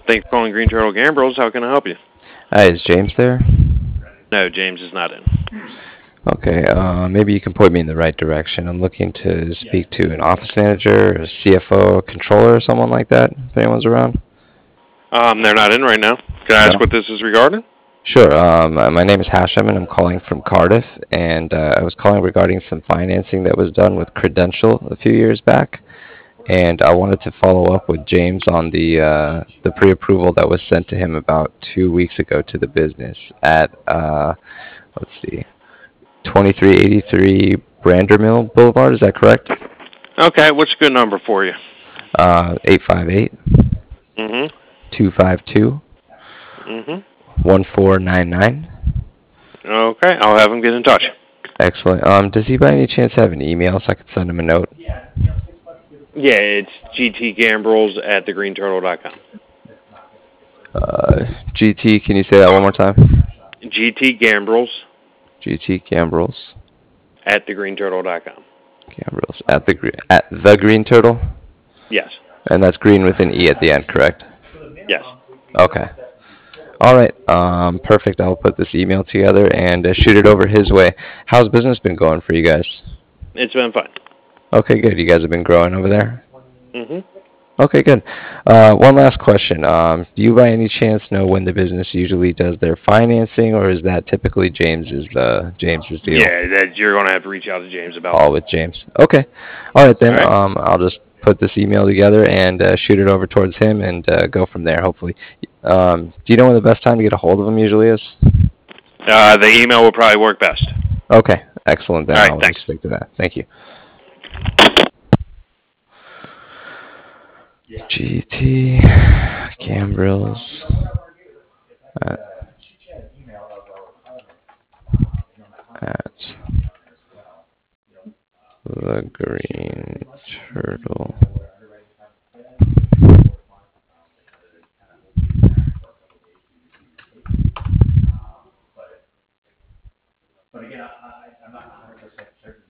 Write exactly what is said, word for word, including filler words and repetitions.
Thanks for calling Green Turtle Gambrels. How can I help you? Hi, is James there? No, James is not in. Okay, uh, maybe you can point me in the right direction. I'm looking to speak to an office manager, a C F O, controller, or someone like that, if anyone's around. Um, they're not in right now. Can I ask No? what this is regarding? Sure. Um, uh, my name is Hashem, and I'm calling from Cardiff, and uh, I was calling regarding some financing that was done with Credential a few years back, and I wanted to follow up with James on the uh, the pre-approval that was sent to him about two weeks ago to the business at uh, let's see, twenty-three eighty-three Brandermill Boulevard. Is that correct? Okay, what's a good number for you? Uh, eight five eight, Mm-hmm. two five two, Mm-hmm. one four nine nine. Okay, I'll have him get in touch. Excellent. Um, does he by any chance have an email so I could send him a note? Yeah, it's gtgambrels at thegreenturtle dot com. Uh, G T, can you say that one more time? gtgambrels G T Gambrels. at thegreenturtle dot com. Gambrels at the green at the Green Turtle, Yes. and that's green with an e at the end, correct? Yes. Okay. All right. Um, perfect. I'll put this email together and uh, shoot it over his way. How's business been going for you guys? It's been fun. Okay, good. You guys have been growing over there. Mm-hmm. Okay, good. Uh, one last question. Um, do you by any chance know when the business usually does their financing, or is that typically James's uh, James's deal? Yeah, that you're going to have to reach out to James about. All with James. Okay. All right All then. right. Um, I'll just put this email together and uh, shoot it over towards him and uh, go from there. Hopefully. Um, do you know when the best time to get a hold of him usually is? Uh, the email will probably work best. Okay. Excellent. Then All right, I'll thanks. just stick to that. Thank you. G T Gambrels at, at the Green Turtle.